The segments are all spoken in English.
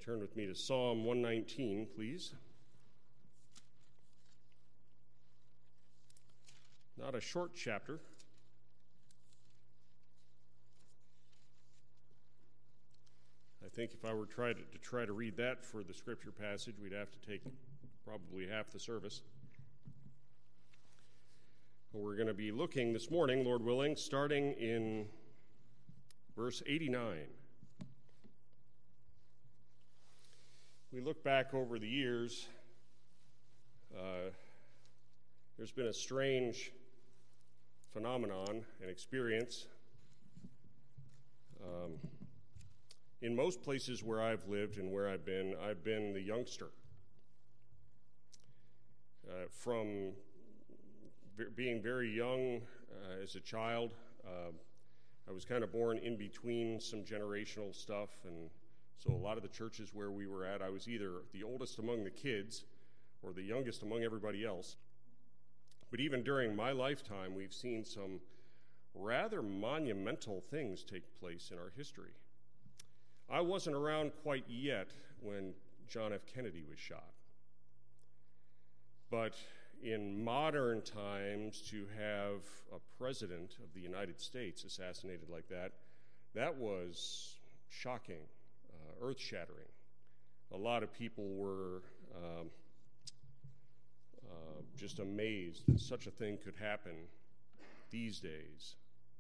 turn with me to Psalm 119, please. Not a short chapter. I think if I were to try to read that for the scripture passage, we'd have to take probably half the service. We're going to be looking this morning, Lord willing, starting in verse 89. We look back over the years. There's been a strange phenomenon and experience. In most places where I've lived and where I've been the youngster. From being very young as a child, I was kind of born in between some generational stuff, and so a lot of the churches where we were at, I was either the oldest among the kids or the youngest among everybody else. But even during my lifetime, we've seen some rather monumental things take place in our history. I wasn't around quite yet when John F. Kennedy was shot. But in modern times, to have a president of the United States assassinated like that, that was shocking, earth-shattering. A lot of people were just amazed that such a thing could happen these days.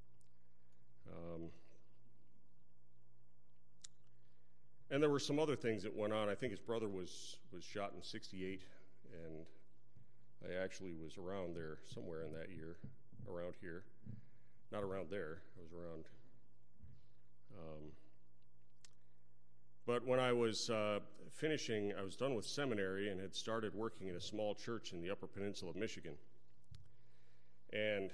And there were some other things that went on. I think his brother was shot in 1968, and I actually was around there somewhere in that year, around here. Not around there, I was around. But when I was finishing, I was done with seminary and had started working in a small church in the Upper Peninsula of Michigan. And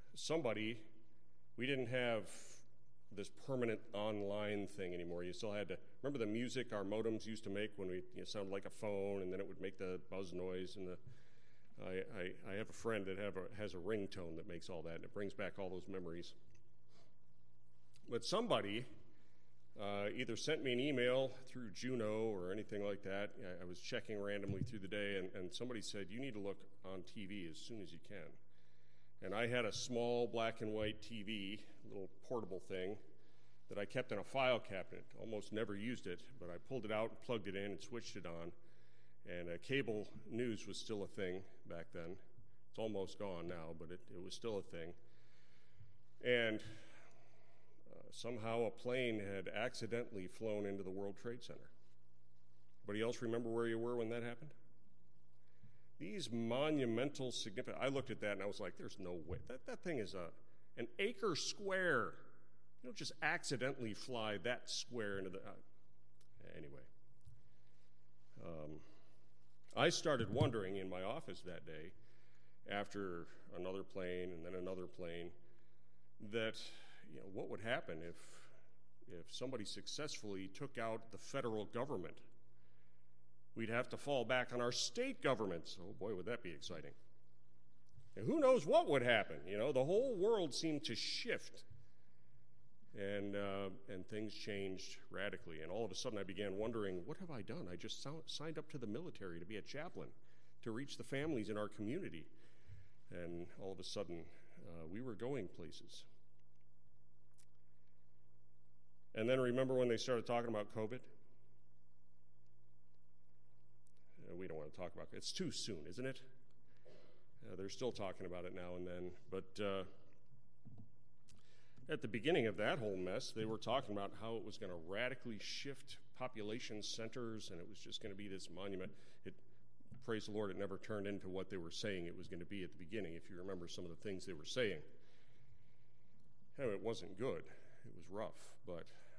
we didn't have this permanent online thing anymore. You still had to, remember the music our modems used to make when it sounded like a phone, and then it would make the buzz noise, and I have a friend that has a ringtone that makes all that, and it brings back all those memories. But somebody either sent me an email through Juno or anything like that. I was checking randomly through the day, and somebody said, you need to look on TV as soon as you can. And I had a small black and white TV, little portable thing, that I kept in a file cabinet. Almost never used it, but I pulled it out and plugged it in and switched it on. And cable news was still a thing back then. It's almost gone now, but it was still a thing. And somehow a plane had accidentally flown into the World Trade Center. Anybody else remember where you were when that happened? These monumental, significant... I looked at that and I was like, there's no way. That thing is an acre square. You don't just accidentally fly that square into the... Anyway. I started wondering in my office that day, after another plane and then another plane, that what would happen if somebody successfully took out the federal government? We'd have to fall back on our state governments. Oh boy, would that be exciting. And who knows what would happen? The whole world seemed to shift. And things changed radically. And all of a sudden I began wondering, what have I done? I just signed up to the military to be a chaplain, to reach the families in our community. And all of a sudden, we were going places. And then remember when they started talking about COVID? We don't want to talk about it. It's too soon, isn't it? They're still talking about it now and then. But at the beginning of that whole mess, they were talking about how it was going to radically shift population centers, and it was just going to be this monument. Praise the Lord, it never turned into what they were saying it was going to be at the beginning, if you remember some of the things they were saying. It wasn't good. It was rough. But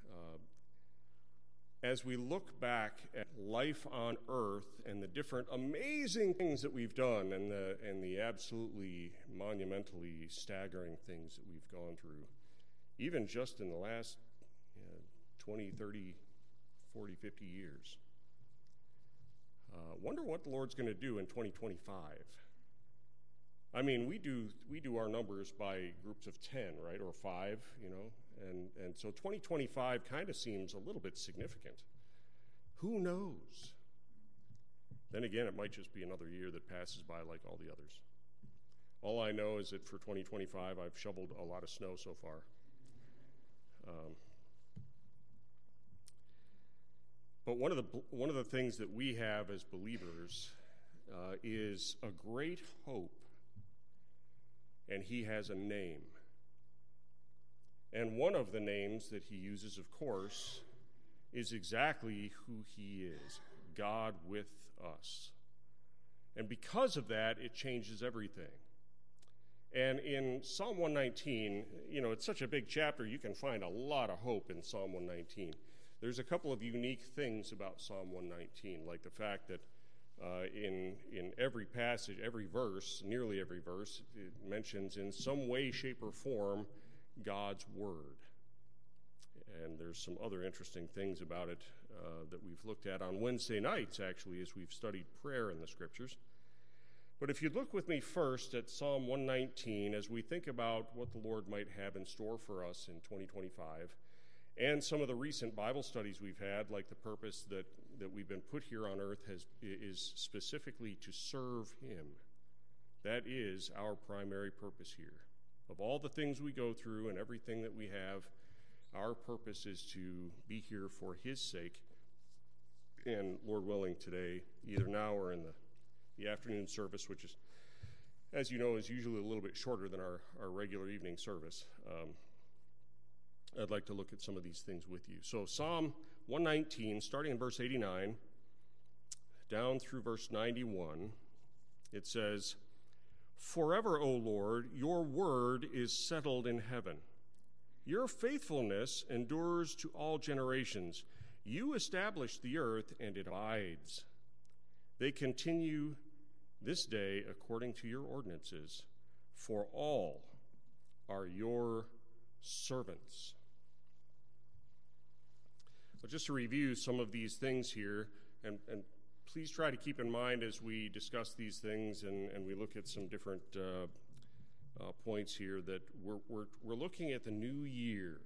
as we look back at life on earth and the different amazing things that we've done and the absolutely monumentally staggering things that we've gone through, even just in the last 20, 30, 40, 50 years, wonder what the Lord's going to do in 2025. I mean, we do our numbers by groups of 10, right, or 5, and so 2025 kind of seems a little bit significant. Who knows? Then again, it might just be another year that passes by like all the others. All I know is that for 2025, I've shoveled a lot of snow so far. But one of the things that we have as believers is a great hope, and he has a name. And one of the names that he uses, of course, is exactly who he is, God with us. And because of that, it changes everything. And in Psalm 119, it's such a big chapter, you can find a lot of hope in Psalm 119. There's a couple of unique things about Psalm 119, like the fact that in every passage, every verse, nearly every verse, it mentions in some way, shape, or form God's Word. And there's some other interesting things about it that we've looked at on Wednesday nights, actually, as we've studied prayer in the Scriptures. But if you look with me first at Psalm 119, as we think about what the Lord might have in store for us in 2025, and some of the recent Bible studies we've had, like the purpose that we've been put here on earth is specifically to serve Him. That is our primary purpose here. Of all the things we go through and everything that we have, our purpose is to be here for His sake. And Lord willing, today, either now or in the afternoon service, which is, as you know, is usually a little bit shorter than our regular evening service, I'd like to look at some of these things with you. So Psalm 119, starting in verse 89, down through verse 91, it says, "Forever, O Lord, your word is settled in heaven. Your faithfulness endures to all generations. You establish the earth, and it abides. They continue this day according to your ordinances, for all are your servants." So just to review some of these things here, and please try to keep in mind as we discuss these things and we look at some different points here that we're looking at the new year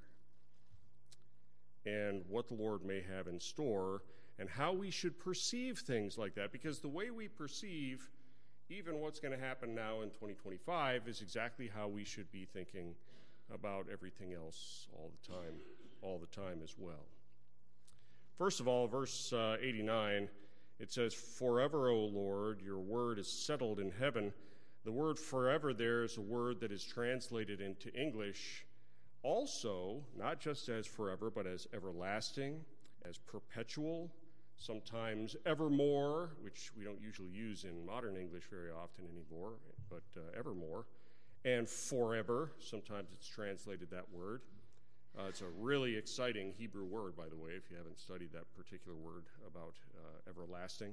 and what the Lord may have in store and how we should perceive things like that, because the way we perceive even what's going to happen now in 2025 is exactly how we should be thinking about everything else all the time as well. First of all, verse 89, it says, "Forever, O Lord, your word is settled in heaven." The word forever there is a word that is translated into English also, not just as forever, but as everlasting, as perpetual, sometimes evermore, which we don't usually use in modern English very often anymore, but evermore, and forever, sometimes it's translated that word. It's a really exciting Hebrew word, by the way, if you haven't studied that particular word about everlasting.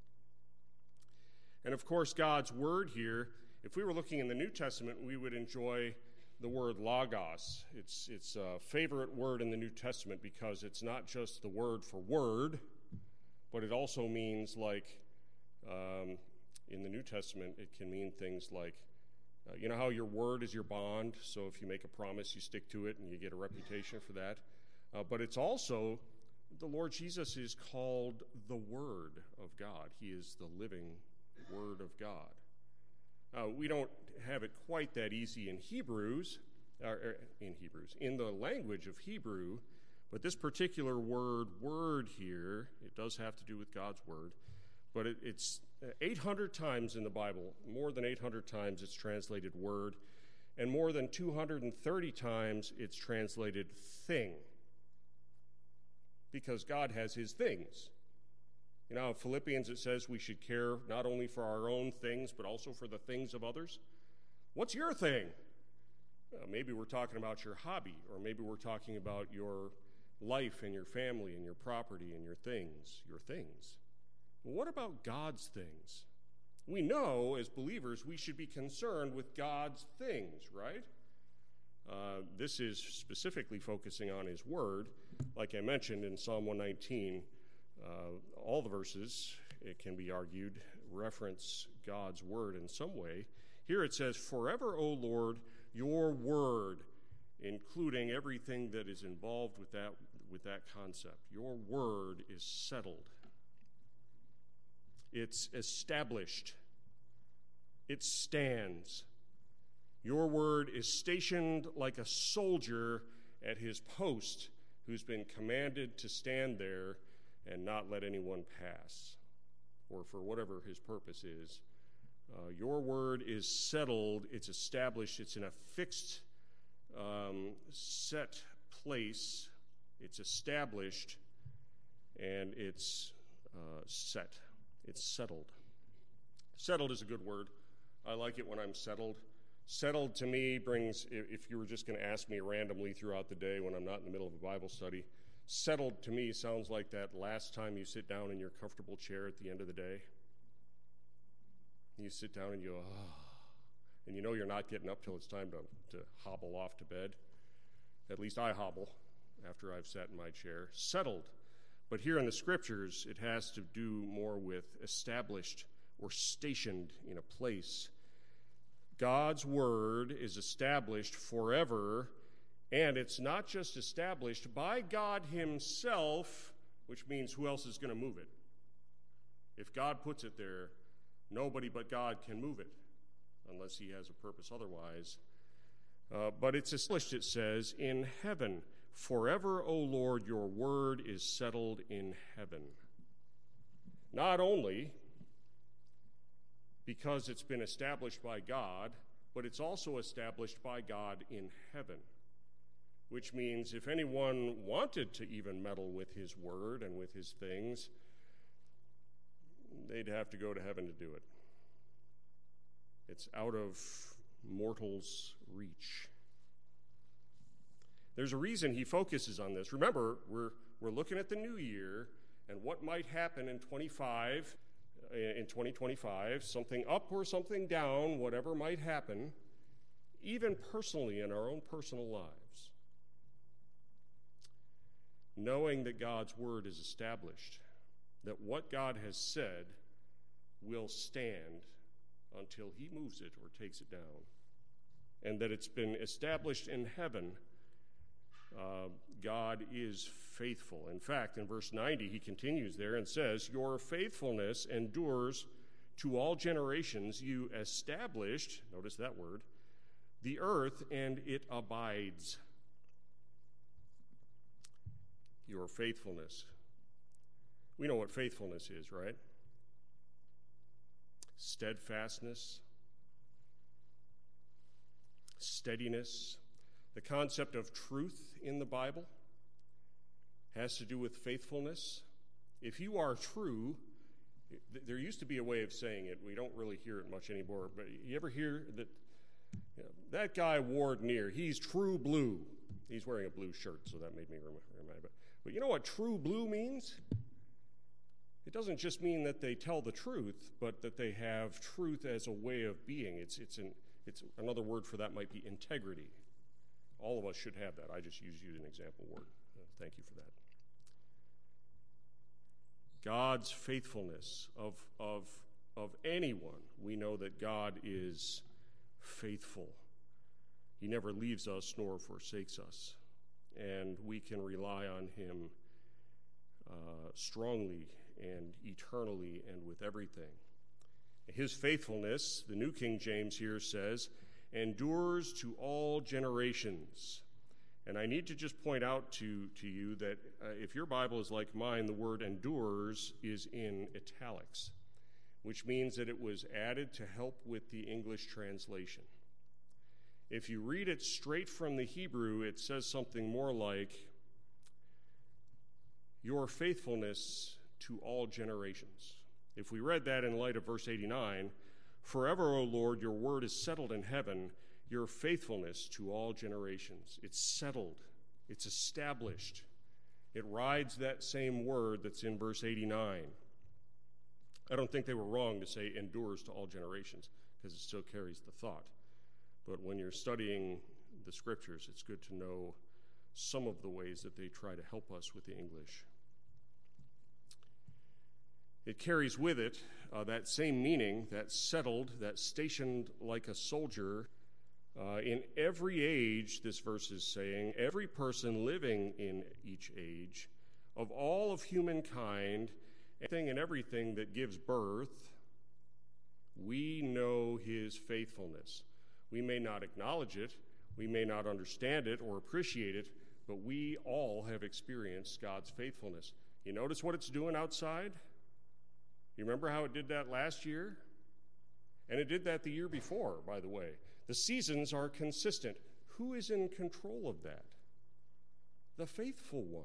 And of course, God's word here, if we were looking in the New Testament, we would enjoy the word logos. It's a favorite word in the New Testament because it's not just the word for word, but it also means, like, in the New Testament, it can mean things like, you know how your word is your bond, so if you make a promise, you stick to it and you get a reputation for that. But it's also, the Lord Jesus is called the Word of God. He is the living Word of God. We don't have it quite that easy in in the language of Hebrew, but this particular word here, it does have to do with God's Word, but it's 800 times in the Bible, more than 800 times it's translated word, and more than 230 times it's translated thing, because God has his things. You know, in Philippians it says we should care not only for our own things, but also for the things of others. What's your thing? Maybe we're talking about your hobby, or maybe we're talking about your life and your family and your property and your things. Well, what about God's things? We know, as believers, we should be concerned with God's things, right? This is specifically focusing on his word. Like I mentioned in Psalm 119, all the verses, it can be argued, reference God's word in some way. Here it says, "Forever, O Lord, your word," including everything that is involved with that with that concept. Your word is settled. It's established. It stands. Your word is stationed like a soldier at his post who's been commanded to stand there and not let anyone pass, or for whatever his purpose is. Your word is settled, it's established, it's in a fixed, set place, it's established, and it's set. It's settled. Settled is a good word. I like it when I'm settled. Settled to me brings, if you were just going to ask me randomly throughout the day when I'm not in the middle of a Bible study, settled to me sounds like that last time you sit down in your comfortable chair at the end of the day. You sit down and you go, and you know you're not getting up till it's time to hobble off to bed. At least I hobble after I've sat in my chair. Settled. But here in the Scriptures, it has to do more with established or stationed in a place. God's word is established forever, and it's not just established by God himself, which means who else is going to move it? If God puts it there, nobody but God can move it, unless he has a purpose otherwise. But it's established, it says, in heaven. Forever, O Lord, your word is settled in heaven. Not only because it's been established by God, but it's also established by God in heaven, which means if anyone wanted to even meddle with his word and with his things, they'd have to go to heaven to do it. It's out of mortals' reach. There's a reason he focuses on this. Remember, we're looking at the new year and what might happen in 2025, something up or something down, whatever might happen, even personally in our own personal lives. Knowing that God's word is established, that what God has said will stand until he moves it or takes it down, and that it's been established in heaven. God is faithful. In fact, in verse 90, he continues there and says, your faithfulness endures to all generations. You established, notice that word, the earth, and it abides. Your faithfulness. We know what faithfulness is, right? Steadfastness, steadiness. The concept of truth in the Bible has to do with faithfulness. If you are true, there used to be a way of saying it. We don't really hear it much anymore, but you ever hear that that guy Ward Neer, he's true blue. He's wearing a blue shirt, so that made me remind. But you know what true blue means? It doesn't just mean that they tell the truth, but that they have truth as a way of being. It's another word for that might be integrity. All of us should have that. I just used you as an example word. Thank you for that. God's faithfulness of anyone, we know that God is faithful. He never leaves us nor forsakes us. And we can rely on him strongly and eternally and with everything. His faithfulness, the New King James here says, endures to all generations. And I need to just point out to you that if your Bible is like mine, the word endures is in italics, which means that it was added to help with the English translation. If you read it straight from the Hebrew, it says something more like, your faithfulness to all generations. If we read that in light of verse 89, forever, O Lord, your word is settled in heaven, your faithfulness to all generations. It's settled. It's established. It rides that same word that's in verse 89. I don't think they were wrong to say endures to all generations, because it still carries the thought. But when you're studying the scriptures, it's good to know some of the ways that they try to help us with the English. It carries with it that same meaning, that settled, that stationed like a soldier. In every age, this verse is saying, every person living in each age, of all of humankind, anything and everything that gives birth, we know his faithfulness. We may not acknowledge it, we may not understand it or appreciate it, but we all have experienced God's faithfulness. You notice what it's doing outside? You remember how it did that last year? And it did that the year before, by the way. The seasons are consistent. Who is in control of that? The faithful one.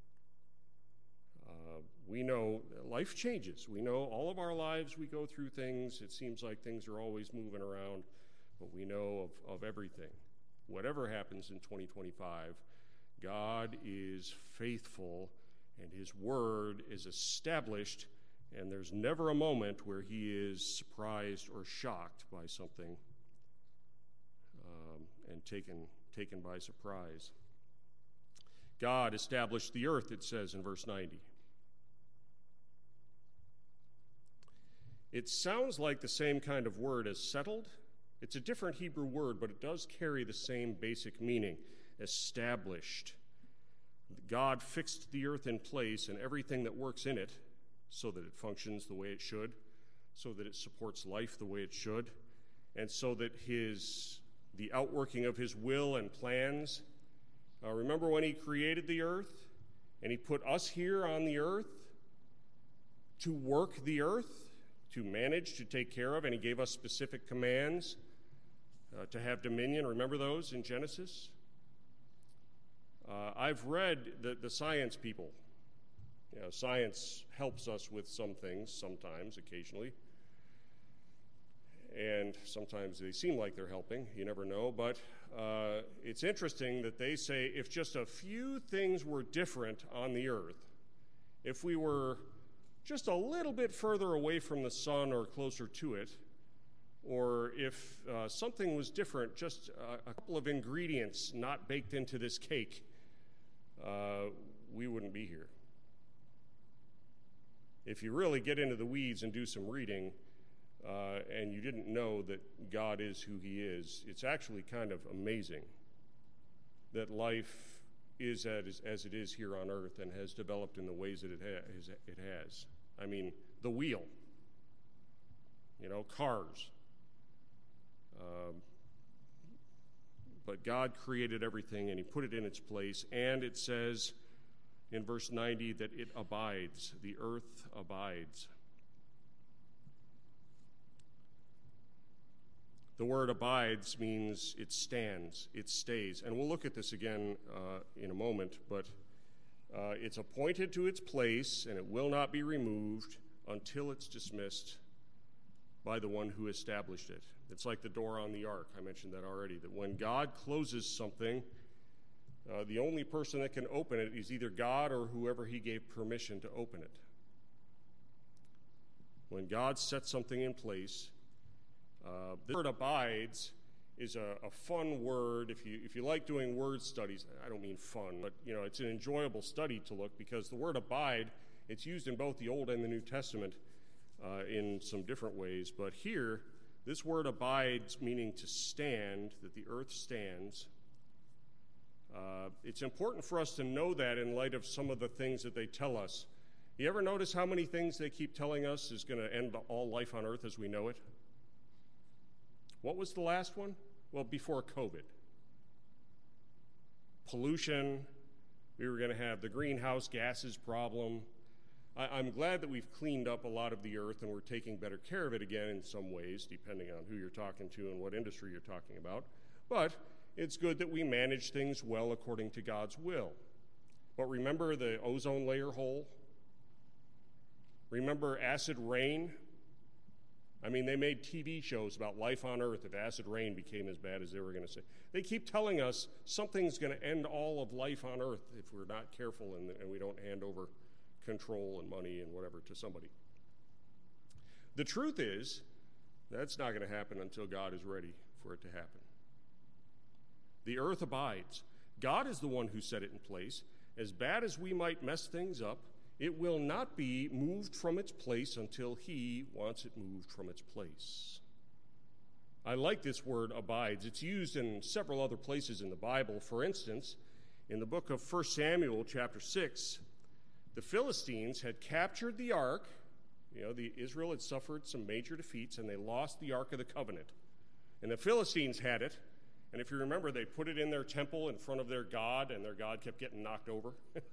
We know life changes. We know all of our lives we go through things. It seems like things are always moving around, but we know of everything. Whatever happens in 2025, God is faithful, and his word is established, and there's never a moment where he is surprised or shocked by something and taken by surprise. God established the earth, it says in verse 90. It sounds like the same kind of word as settled. It's a different Hebrew word, but it does carry the same basic meaning, established. God fixed the earth in place and everything that works in it so that it functions the way it should, so that it supports life the way it should, and so that the outworking of his will and plans. Remember when he created the earth and he put us here on the earth to work the earth, to manage, to take care of, and he gave us specific commands to have dominion. Remember those in Genesis? I've read the science people. You know, science helps us with some things sometimes, occasionally. And sometimes they seem like they're helping. You never know. But it's interesting that they say if just a few things were different on the earth, if we were just a little bit further away from the sun or closer to it, or if something was different, just a couple of ingredients not baked into this cake, we wouldn't be here. If you really get into the weeds and do some reading, and you didn't know that God is who he is, it's actually kind of amazing that life is as it is here on earth and has developed in the ways that it has. I mean, the wheel, cars. But God created everything and he put it in its place, and it says in verse 90 that it abides, the earth abides. The word abides means it stands, it stays. And we'll look at this again in a moment, but it's appointed to its place, and it will not be removed until it's dismissed by the one who established it. It's like the door on the ark. I mentioned that already, that when God closes something, the only person that can open it is either God or whoever he gave permission to open it. When God sets something in place, the word abides is a fun word. If you like doing word studies, I don't mean fun, but it's an enjoyable study to look, because the word abide, it's used in both the Old and the New Testament in some different ways. But here, this word abides, meaning to stand, that the earth stands. It's important for us to know that in light of some of the things that they tell us. You ever notice how many things they keep telling us is going to end all life on earth as we know it? What was the last one? Well, before COVID. Pollution. We were going to have the greenhouse gases problem. I'm glad that we've cleaned up a lot of the earth and we're taking better care of it again in some ways, depending on who you're talking to and what industry you're talking about. But it's good that we manage things well according to God's will. But remember the ozone layer hole? Remember acid rain? I mean, they made TV shows about life on earth if acid rain became as bad as they were going to say. They keep telling us something's going to end all of life on earth if we're not careful and we don't hand over control and money and whatever to somebody. The truth is, that's not going to happen until God is ready for it to happen. The earth abides. God is the one who set it in place. As bad as we might mess things up, it will not be moved from its place until he wants it moved from its place. I like this word abides. It's used in several other places in the Bible. For instance, in the book of 1 Samuel chapter 6, the Philistines had captured the ark. Israel had suffered some major defeats, and they lost the Ark of the Covenant. And the Philistines had it, and if you remember, they put it in their temple in front of their god, and their god kept getting knocked over.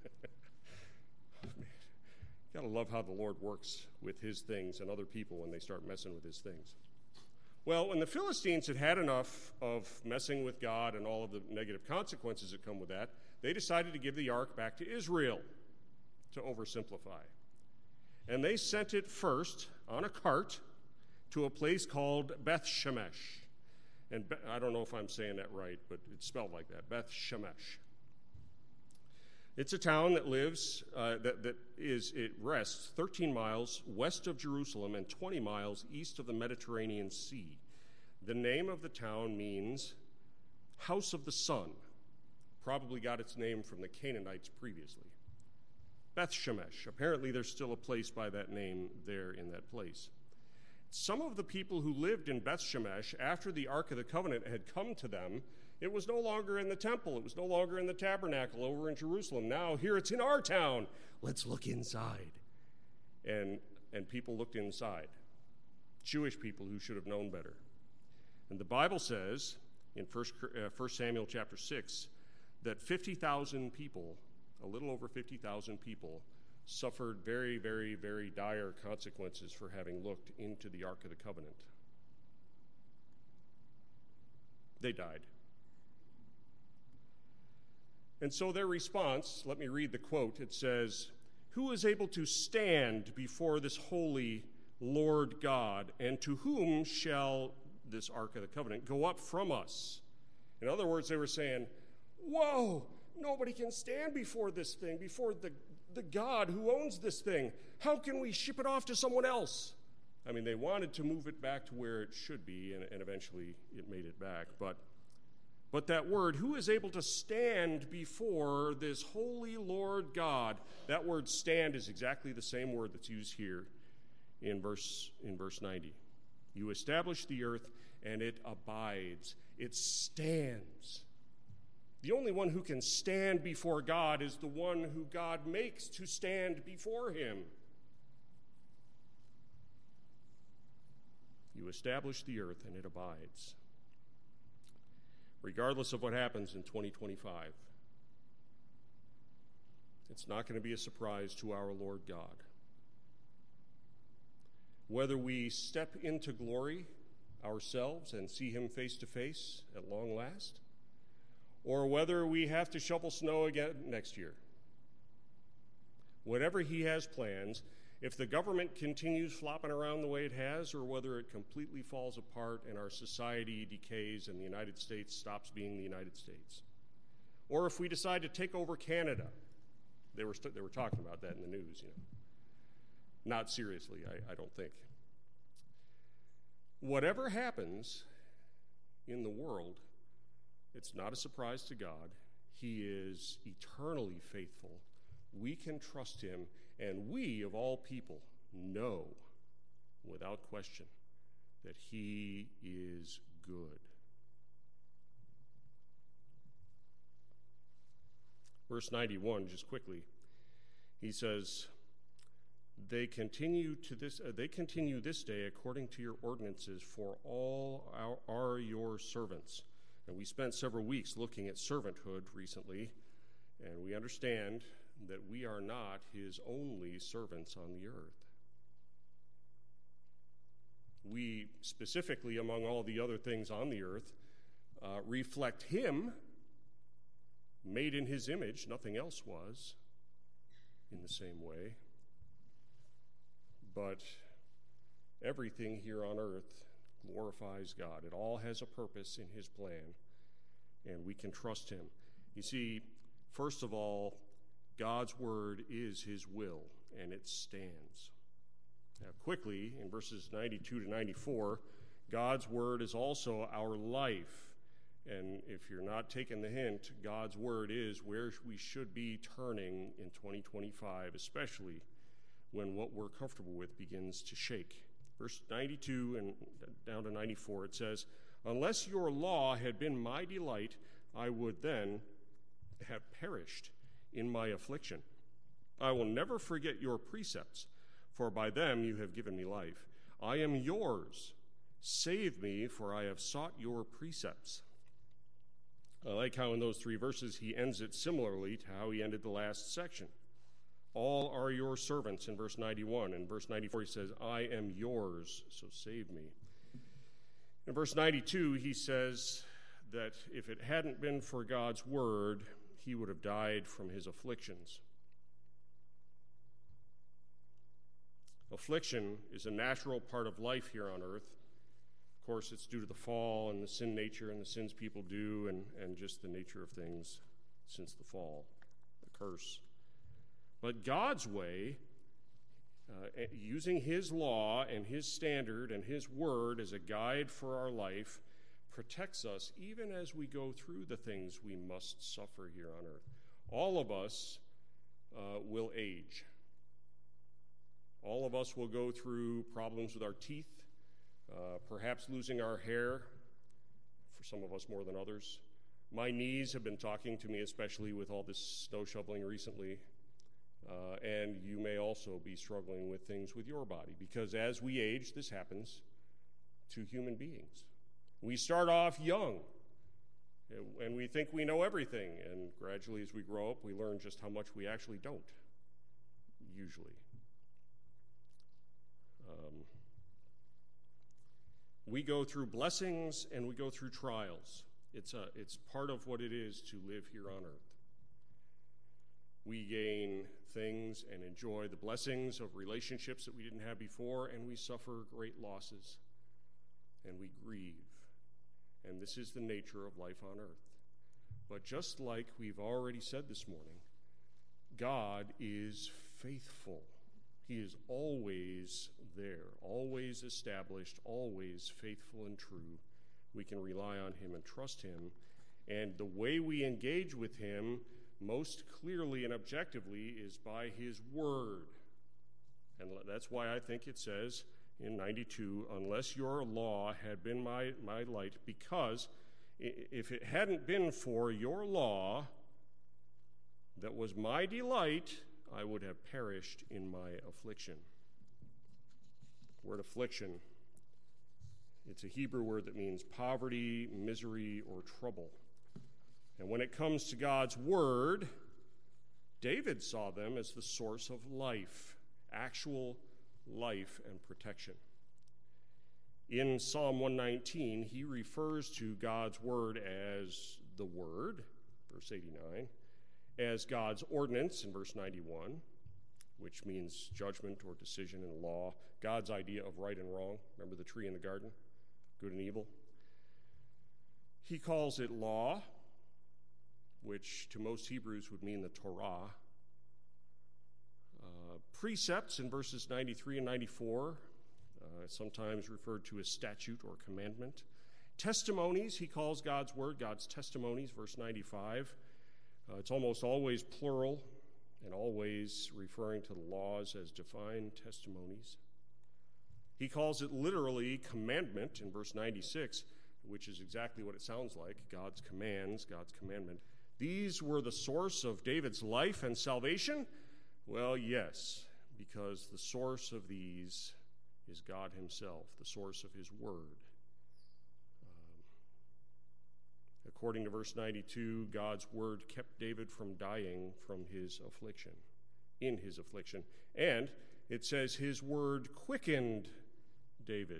Gotta love how the Lord works with his things and other people when they start messing with his things. Well, when the Philistines had had enough of messing with God and all of the negative consequences that come with that, they decided to give the ark back to Israel, to oversimplify. And they sent it first on a cart to a place called Beth Shemesh. And I don't know if I'm saying that right, but it's spelled like that, Beth Shemesh. It's a town that it rests 13 miles west of Jerusalem and 20 miles east of the Mediterranean Sea. The name of the town means house of the sun. Probably got its name from the Canaanites previously. Beth Shemesh. Apparently there's still a place by that name there in that place. Some of the people who lived in Beth Shemesh, after the Ark of the Covenant had come to them, it was no longer in the temple. It was no longer in the tabernacle over in Jerusalem. Now here it's in our town. Let's look inside. And people looked inside. Jewish people who should have known better. And the Bible says in 1 Samuel chapter 6 that 50,000 people, a little over 50,000 people, suffered very, very, very dire consequences for having looked into the Ark of the Covenant. They died. And so their response, let me read the quote. It says, "Who is able to stand before this holy Lord God, and to whom shall this Ark of the Covenant go up from us?" In other words, they were saying, whoa, nobody can stand before this thing, before the God who owns this thing. How can we ship it off to someone else? I mean, they wanted to move it back to where it should be, and eventually it made it back. But that word, who is able to stand before this holy Lord God, that word stand is exactly the same word that's used here in verse 90. You establish the earth, and it abides. It stands. The only one who can stand before God is the one who God makes to stand before him. You establish the earth, and it abides. Regardless of what happens in 2025, it's not going to be a surprise to our Lord God. Whether we step into glory ourselves and see him face to face at long last, or whether we have to shovel snow again next year. Whatever he has plans, if the government continues flopping around the way it has, or whether it completely falls apart and our society decays and the United States stops being the United States, or if we decide to take over Canada, they were talking about that in the news, Not seriously, I don't think. Whatever happens in the world, it's not a surprise to God. He is eternally faithful. We can trust him, and we, of all people, know without question that he is good. Verse 91, just quickly, he says, They continue this day according to your ordinances, for all are your servants. And we spent several weeks looking at servanthood recently, and we understand that we are not his only servants on the earth. We specifically, among all the other things on the earth, reflect him, made in his image. Nothing else was in the same way. But everything here on earth glorifies God. It all has a purpose in his plan, and we can trust him. You see, first of all, God's word is his will, and it stands. Now, quickly, in verses 92 to 94, God's word is also our life. And if you're not taking the hint, God's word is where we should be turning in 2025, especially when what we're comfortable with begins to shake. Verse 92 and down to 94, it says, Unless your law had been my delight, I would then have perished in my affliction. I will never forget your precepts, for by them you have given me life. I am yours. Save me, for I have sought your precepts. I like how in those 3 verses he ends it similarly to how he ended the last section. All are your servants in verse 91. In verse 94 he says, I am yours, so save me. In verse 92 he says that if it hadn't been for God's word, he would have died from his afflictions. Affliction is a natural part of life here on earth. Of course, it's due to the fall and the sin nature and the sins people do and just the nature of things since the fall, the curse. But God's way, using his law and his standard and his word as a guide for our life, protects us even as we go through the things we must suffer here on earth. All of us will age. All of us will go through problems with our teeth, perhaps losing our hair, for some of us more than others. My knees have been talking to me, especially with all this snow shoveling recently. And you may also be struggling with things with your body, because as we age, this happens to human beings. We start off young, and we think we know everything, and gradually as we grow up, we learn just how much we actually don't, usually. We go through blessings and we go through trials. It's part of what it is to live here on earth. We gain things and enjoy the blessings of relationships that we didn't have before, and we suffer great losses, and we grieve. And this is the nature of life on earth. But just like we've already said this morning, God is faithful. He is always there, always established, always faithful and true. We can rely on him and trust him. And the way we engage with him most clearly and objectively is by his word. And that's why I think it says in 92, unless your law had been my light, because if it hadn't been for your law that was my delight, I would have perished in my affliction. The word affliction, it's a Hebrew word that means poverty, misery, or trouble. And when it comes to God's word, David saw them as the source of life, actual life and protection. In Psalm 119, he refers to God's word as the word, verse 89, as God's ordinance in verse 91, which means judgment or decision and law, God's idea of right and wrong. Remember the tree in the garden, good and evil? He calls it law, which to most Hebrews would mean the Torah. Precepts in verses 93 and 94, sometimes referred to as statute or commandment. Testimonies, he calls God's word, God's testimonies, verse 95. It's almost always plural and always referring to the laws as defined testimonies. He calls it literally commandment in verse 96, which is exactly what it sounds like, God's commands, God's commandment. These were the source of David's life and salvation? Well, yes, because the source of these is God himself, the source of his word. According to verse 92, God's word kept David from dying from his affliction, in his affliction. And it says his word quickened David.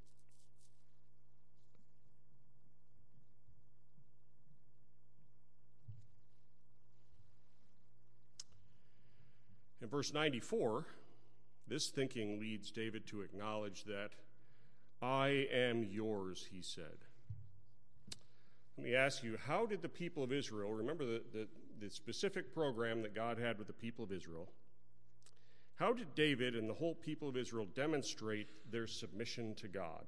In verse 94, this thinking leads David to acknowledge that I am yours, he said. Let me ask you, how did the people of Israel, remember the specific program that God had with the people of Israel, how did David and the whole people of Israel demonstrate their submission to God?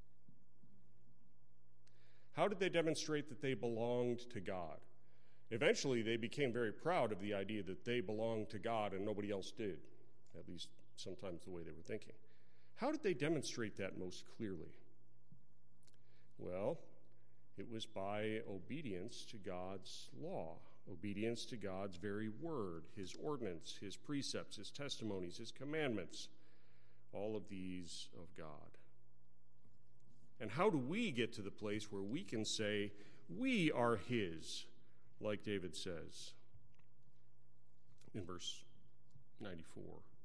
How did they demonstrate that they belonged to God? Eventually, they became very proud of the idea that they belonged to God and nobody else did, at least sometimes the way they were thinking. How did they demonstrate that most clearly? Well, it was by obedience to God's law, obedience to God's very word, his ordinance, his precepts, his testimonies, his commandments, all of these of God. And how do we get to the place where we can say, we are his, like David says in verse 94?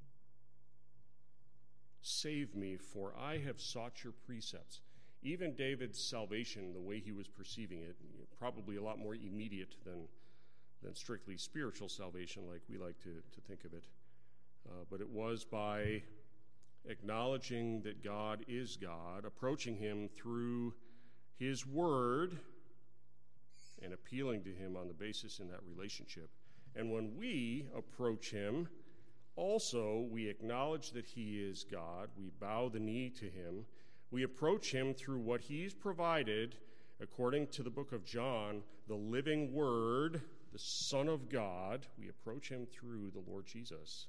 Save me, for I have sought your precepts. Even David's salvation, the way he was perceiving it, probably a lot more immediate than strictly spiritual salvation like we like to think of it. But it was by acknowledging that God is God, approaching him through his word, and appealing to him on the basis in that relationship. And when we approach him, also we acknowledge that he is God. We bow the knee to him. We approach him through what he's provided, according to the book of John, the living word, the Son of God. We approach him through the Lord Jesus.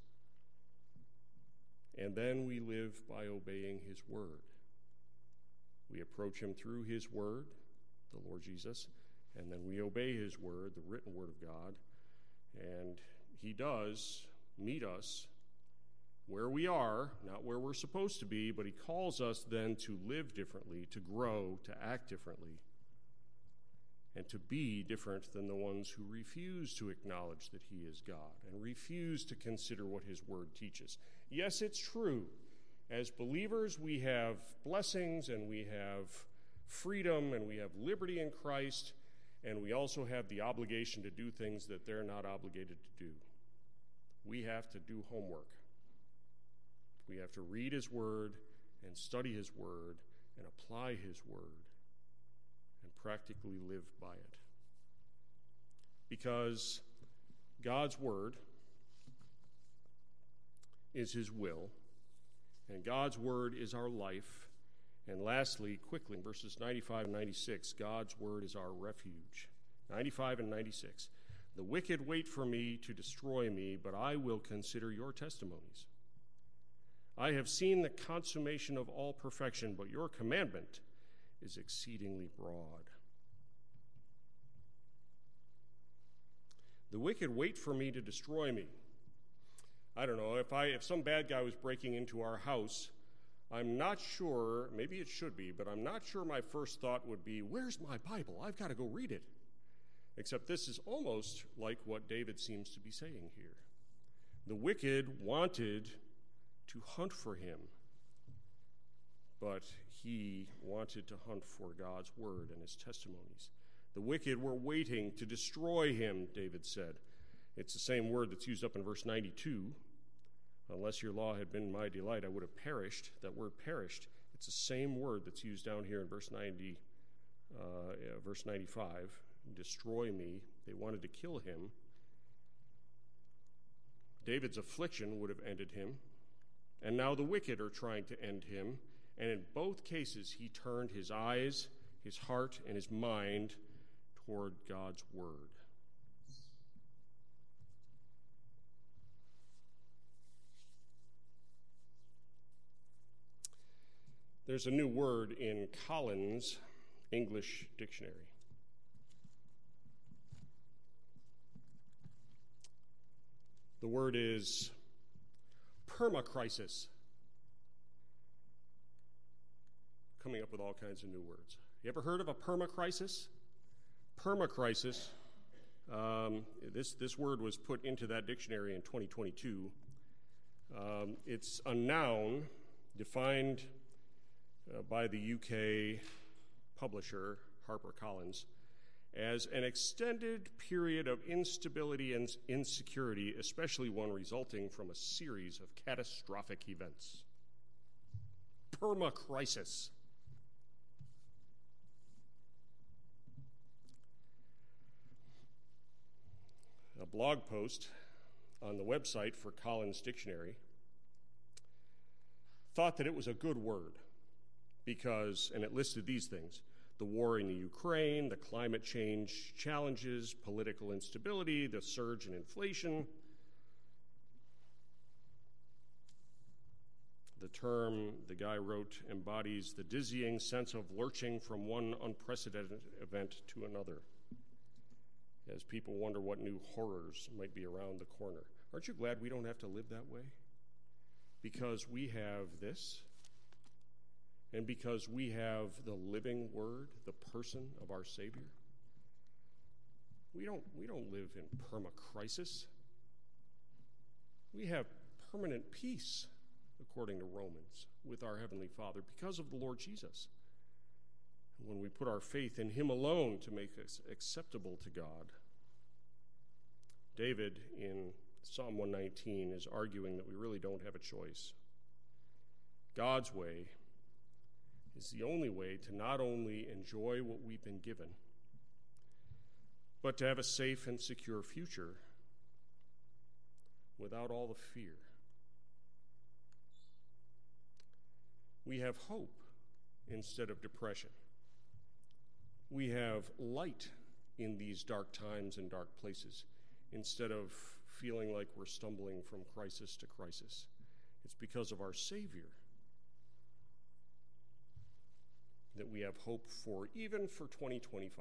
And then we live by obeying his word. We approach him through his word, the Lord Jesus, and then we obey his word, the written word of God. And he does meet us where we are, not where we're supposed to be, but he calls us then to live differently, to grow, to act differently, and to be different than the ones who refuse to acknowledge that he is God and refuse to consider what his word teaches. Yes, it's true. As believers, we have blessings and we have freedom and we have liberty in Christ, and we also have the obligation to do things that they're not obligated to do. We have to do homework. We have to read his word and study his word and apply his word and practically live by it. Because God's word is his will, and God's word is our life. And lastly, quickly, in verses 95 and 96, God's word is our refuge. 95 and 96. The wicked wait for me to destroy me, but I will consider your testimonies. I have seen the consummation of all perfection, but your commandment is exceedingly broad. The wicked wait for me to destroy me. I don't know, if some bad guy was breaking into our house, I'm not sure, maybe it should be, but I'm not sure my first thought would be, where's my Bible? I've got to go read it. Except this is almost like what David seems to be saying here. The wicked wanted to hunt for him, but he wanted to hunt for God's word and his testimonies. The wicked were waiting to destroy him, David said. It's the same word that's used up in verse 92. Unless your law had been my delight, I would have perished. That word perished, it's the same word that's used down here in verse 95. Destroy me. They wanted to kill him. David's affliction would have ended him. And now the wicked are trying to end him. And in both cases, he turned his eyes, his heart, and his mind toward God's word. There's a new word in Collins' English Dictionary. The word is permacrisis. Coming up with all kinds of new words. You ever heard of a permacrisis? Permacrisis. This word was put into that dictionary in 2022. It's a noun defined by the UK publisher, HarperCollins, as an extended period of instability and insecurity, especially one resulting from a series of catastrophic events. Permacrisis. A blog post on the website for Collins Dictionary thought that it was a good word because, and it listed these things: the war in the Ukraine, the climate change challenges, political instability, the surge in inflation. The term the guy wrote embodies the dizzying sense of lurching from one unprecedented event to another, as people wonder what new horrors might be around the corner. Aren't you glad we don't have to live that way? Because we have this, and because we have the living Word, the person of our Savior. We don't live in perma-crisis. We have permanent peace, according to Romans, with our Heavenly Father because of the Lord Jesus. When we put our faith in Him alone to make us acceptable to God. David, in Psalm 119, is arguing that we really don't have a choice. God's way is the only way to not only enjoy what we've been given, but to have a safe and secure future without all the fear. We have hope instead of depression. We have light in these dark times and dark places instead of feeling like we're stumbling from crisis to crisis. It's because of our Savior that we have hope for, even for 2025.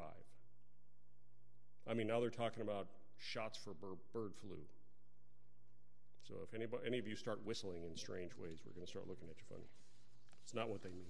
I mean, now they're talking about shots for bird flu. So if any of you start whistling in strange ways, we're going to start looking at you funny. It's not what they mean.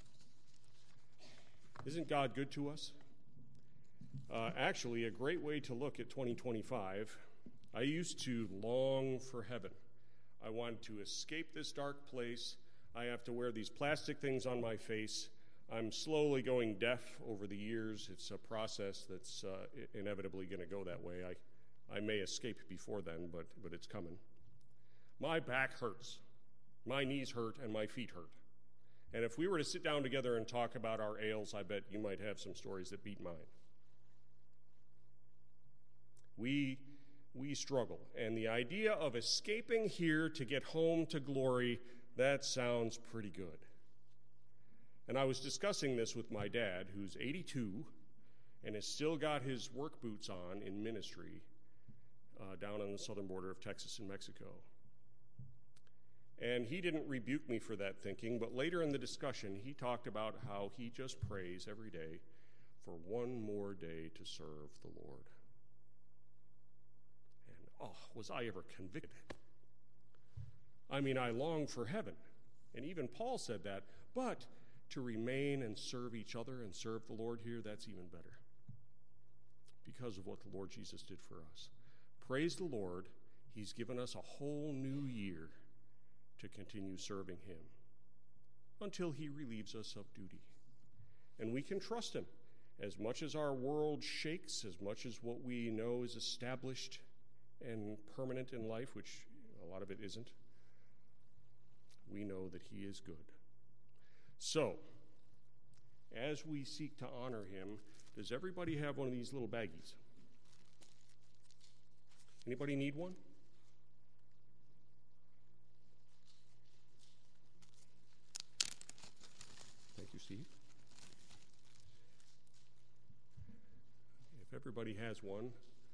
Isn't God good to us? Actually, a great way to look at 2025, I used to long for heaven. I wanted to escape this dark place. I have to wear these plastic things on my face. I'm slowly going deaf over the years. It's a process that's inevitably going to go that way. I may escape before then, but it's coming. My back hurts. My knees hurt and my feet hurt. And if we were to sit down together and talk about our ails, I bet you might have some stories that beat mine. We struggle. And the idea of escaping here to get home to glory, that sounds pretty good. And I was discussing this with my dad, who's 82 and has still got his work boots on in ministry down on the southern border of Texas and Mexico. And he didn't rebuke me for that thinking, but later in the discussion, he talked about how he just prays every day for one more day to serve the Lord. And was I ever convicted? I mean, I long for heaven. And even Paul said that, but to remain and serve each other and serve the Lord here, that's even better because of what the Lord Jesus did for us. Praise the Lord, He's given us a whole new year to continue serving Him until He relieves us of duty. And we can trust Him. As much as our world shakes, as much as what we know is established and permanent in life, which a lot of it isn't, we know that He is good. So, as we seek to honor Him, does everybody have one of these little baggies? Anybody need one? Thank you, Steve. If everybody has one,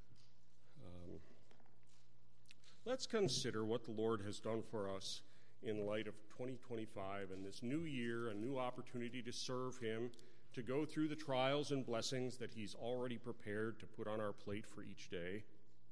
let's consider what the Lord has done for us in light of 2025 and this new year, a new opportunity to serve Him, to go through the trials and blessings that He's already prepared to put on our plate for each day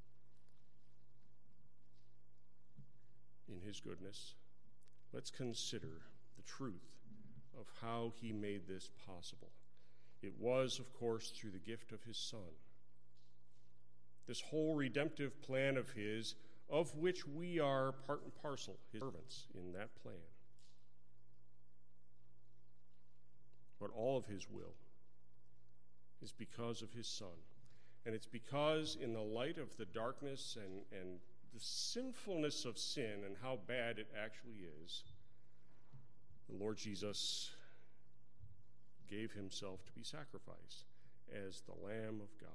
in His goodness. Let's consider the truth of how He made this possible. It was, of course, through the gift of His Son. This whole redemptive plan of His, of which we are part and parcel, His servants in that plan. But all of His will is because of His Son. And it's because in the light of the darkness and the sinfulness of sin and how bad it actually is, the Lord Jesus gave Himself to be sacrificed as the Lamb of God.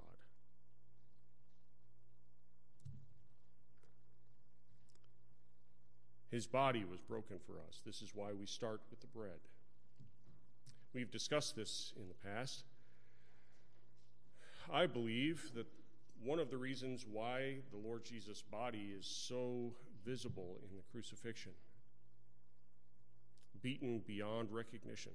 His body was broken for us. This is why we start with the bread. We've discussed this in the past. I believe that one of the reasons why the Lord Jesus' body is so visible in the crucifixion beaten beyond recognition,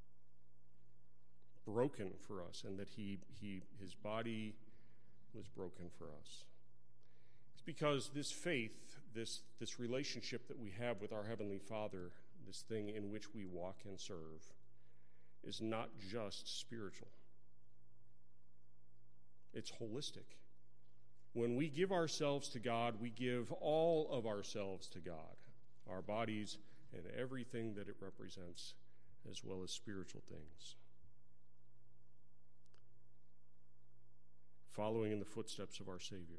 broken for us, and that his body was broken for us. It's because this faith, this relationship that we have with our Heavenly Father, this thing in which we walk and serve, is not just spiritual. It's holistic. When we give ourselves to God, we give all of ourselves to God, our bodies and everything that it represents, as well as spiritual things. Following in the footsteps of our Savior,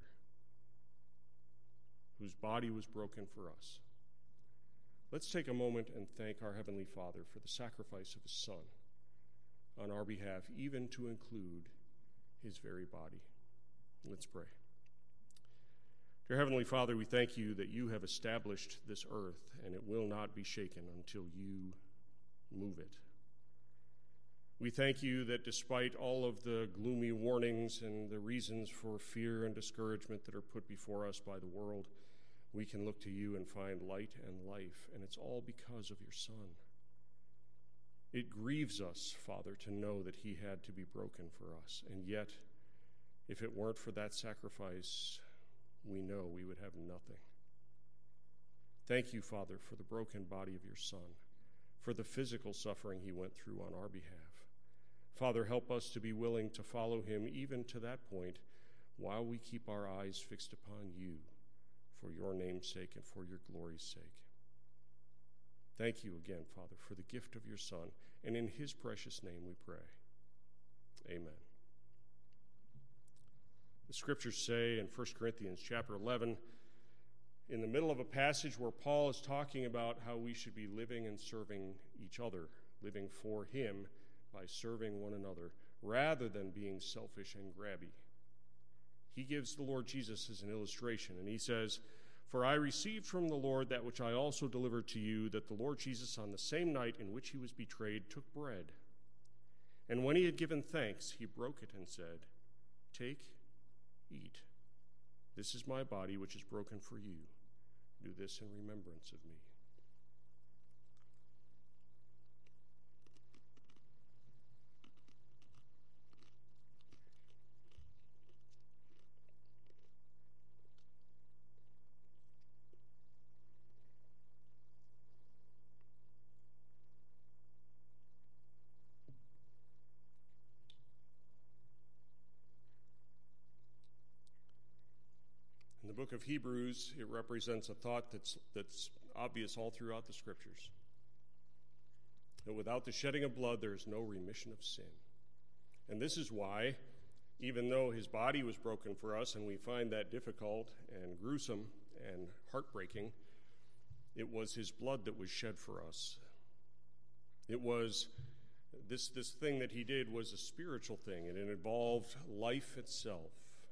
whose body was broken for us. Let's take a moment and thank our Heavenly Father for the sacrifice of His Son on our behalf, even to include His very body. Let's pray. Dear Heavenly Father, we thank you that you have established this earth, and it will not be shaken until you move it. We thank you that despite all of the gloomy warnings and the reasons for fear and discouragement that are put before us by the world, we can look to you and find light and life, and it's all because of your Son. It grieves us, Father, to know that he had to be broken for us, and yet, if it weren't for that sacrifice, we know we would have nothing. Thank you, Father, for the broken body of your Son, for the physical suffering he went through on our behalf. Father, help us to be willing to follow him even to that point while we keep our eyes fixed upon you for your name's sake and for your glory's sake. Thank you again, Father, for the gift of your Son, and in his precious name we pray. Amen. The scriptures say in 1 Corinthians chapter 11, in the middle of a passage where Paul is talking about how we should be living and serving each other, living for him by serving one another, rather than being selfish and grabby. He gives the Lord Jesus as an illustration, and he says, "For I received from the Lord that which I also delivered to you, that the Lord Jesus, on the same night in which he was betrayed, took bread. And when he had given thanks, he broke it and said, 'Take, eat. This is my body, which is broken for you. Do this in remembrance of me.'" In the book of Hebrews, it represents a thought that's obvious all throughout the scriptures. That without the shedding of blood, there is no remission of sin. And this is why, even though his body was broken for us, and we find that difficult and gruesome and heartbreaking, it was his blood that was shed for us. It was this thing that he did was a spiritual thing, and it involved life itself.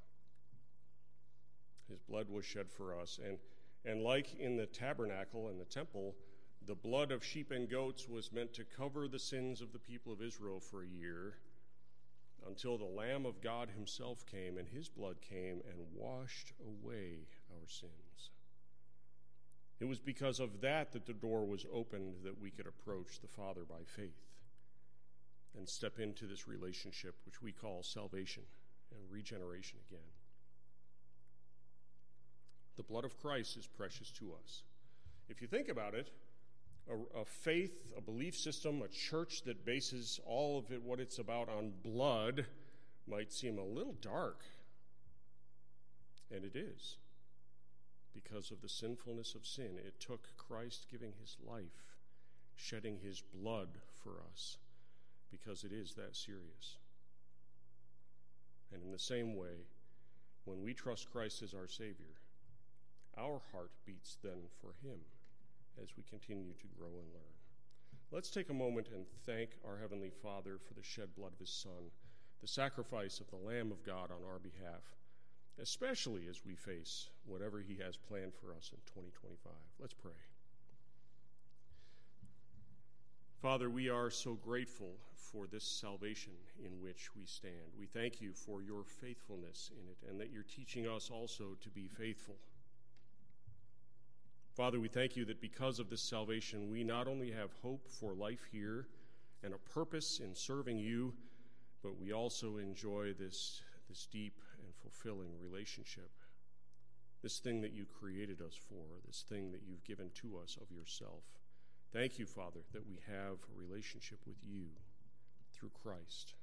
His blood was shed for us. And like in the tabernacle and the temple, the blood of sheep and goats was meant to cover the sins of the people of Israel for a year until the Lamb of God himself came, and his blood came and washed away our sins. It was because of that the door was opened that we could approach the Father by faith and step into this relationship which we call salvation and regeneration again. The blood of Christ is precious to us. If you think about it, a faith, a belief system, a church that bases all of it, what it's about, on blood might seem a little dark. And it is. Because of the sinfulness of sin, it took Christ giving his life, shedding his blood for us, because it is that serious. And in the same way, when we trust Christ as our Savior, our heart beats then for him as we continue to grow and learn. Let's take a moment and thank our Heavenly Father for the shed blood of his Son, the sacrifice of the Lamb of God on our behalf, especially as we face whatever he has planned for us in 2025. Let's pray. Father, we are so grateful for this salvation in which we stand. We thank you for your faithfulness in it, and that you're teaching us also to be faithful. Father, we thank you that because of this salvation, we not only have hope for life here and a purpose in serving you, but we also enjoy this deep and fulfilling relationship, this thing that you created us for, this thing that you've given to us of yourself. Thank you, Father, that we have a relationship with you through Christ.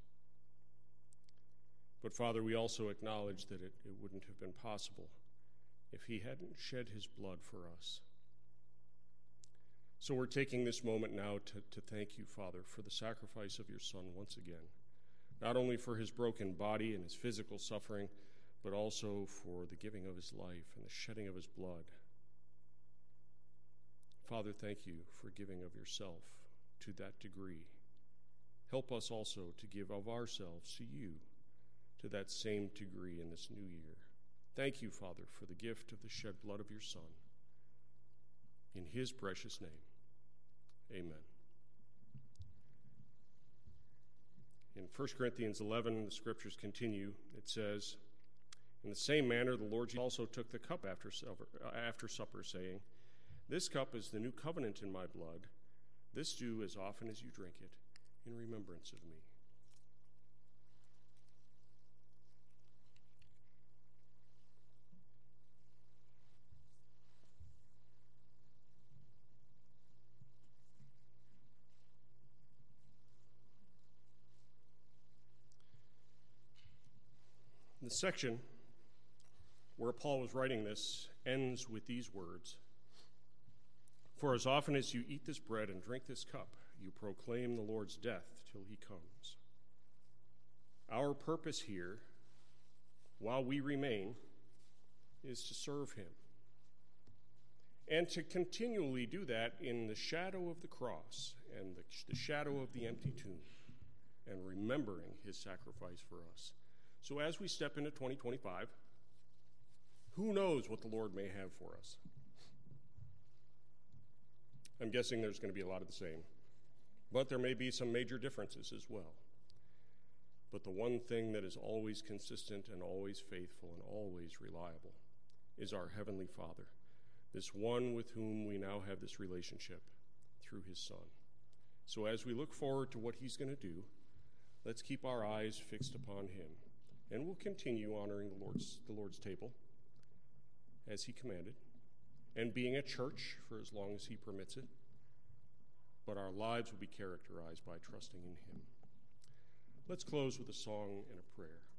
But, Father, we also acknowledge that it wouldn't have been possible if he hadn't shed his blood for us. So we're taking this moment now to thank you, Father, for the sacrifice of your Son once again, not only for his broken body and his physical suffering, but also for the giving of his life and the shedding of his blood. Father, thank you for giving of yourself to that degree. Help us also to give of ourselves to you to that same degree in this new year. Thank you, Father, for the gift of the shed blood of your Son. In his precious name, amen. In 1 Corinthians 11, the scriptures continue. It says, "In the same manner, the Lord also took the cup after supper, saying, 'This cup is the new covenant in my blood. This do as often as you drink it in remembrance of me.'" The section where Paul was writing this ends with these words, "For as often as you eat this bread and drink this cup, you proclaim the Lord's death till he comes." Our purpose here, while we remain, is to serve him, and to continually do that in the shadow of the cross and the shadow of the empty tomb, and remembering his sacrifice for us. So as we step into 2025, who knows what the Lord may have for us? I'm guessing there's going to be a lot of the same, but there may be some major differences as well. But the one thing that is always consistent and always faithful and always reliable is our Heavenly Father, this one with whom we now have this relationship through his Son. So as we look forward to what he's going to do, let's keep our eyes fixed upon him. And we'll continue honoring the Lord's table as he commanded, and being a church for as long as he permits it. But our lives will be characterized by trusting in him. Let's close with a song and a prayer.